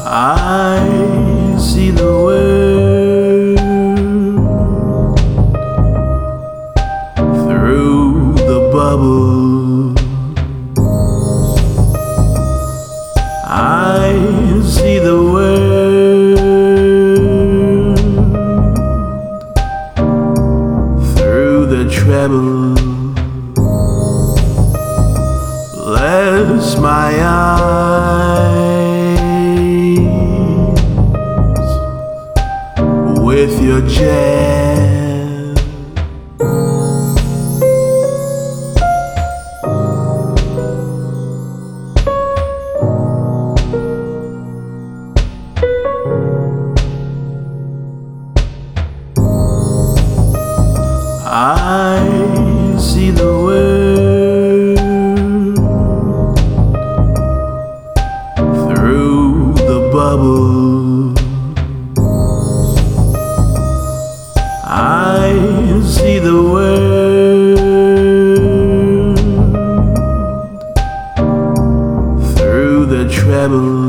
I see the world through the bubble. I see the world through the treble. Bless my eyes with your jazz. I see the world through the bubble. I see the world through the treble.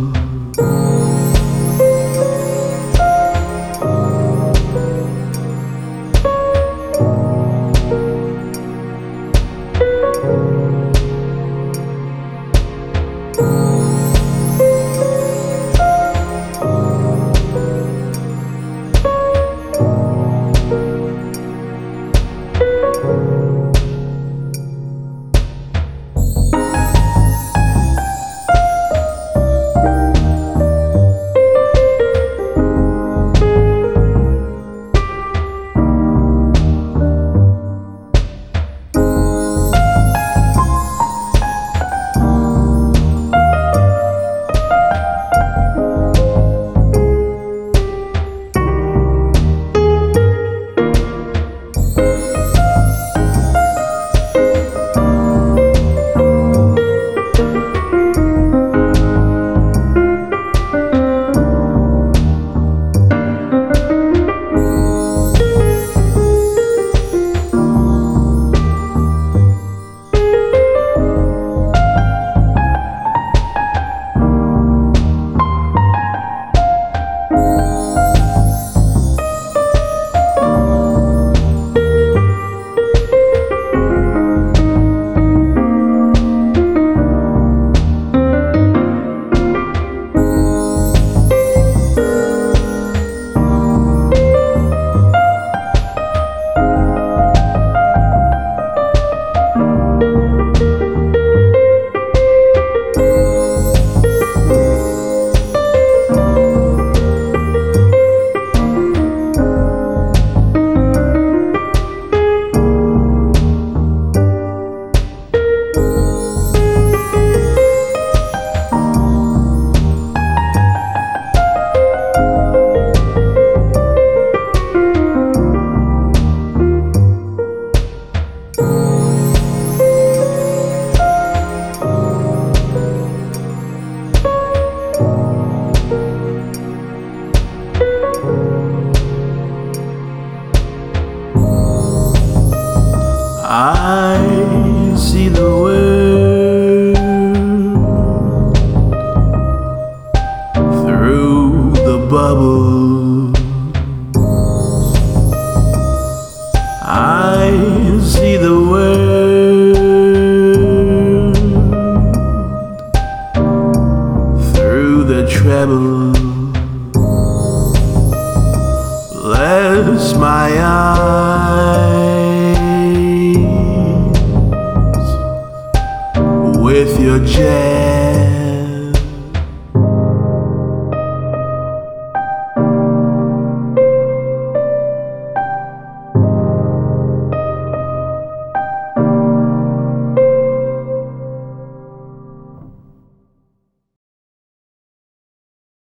I see the world through the bubble. I see the world through the treble. Bless my eyes with your jazz.